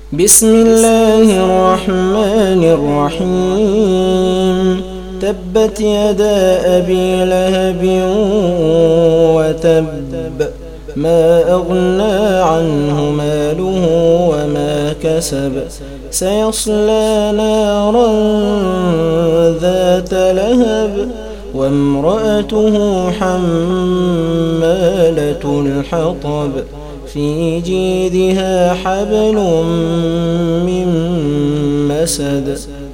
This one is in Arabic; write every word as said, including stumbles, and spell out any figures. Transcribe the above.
بسم الله الرحمن الرحيم. تبت يدا أبي لهب وتب، ما أغنى عنه ماله وما كسب، سيصلى نارا ذات لهب وامرأته حمالة الحطب، في جيدها حبل من مسد.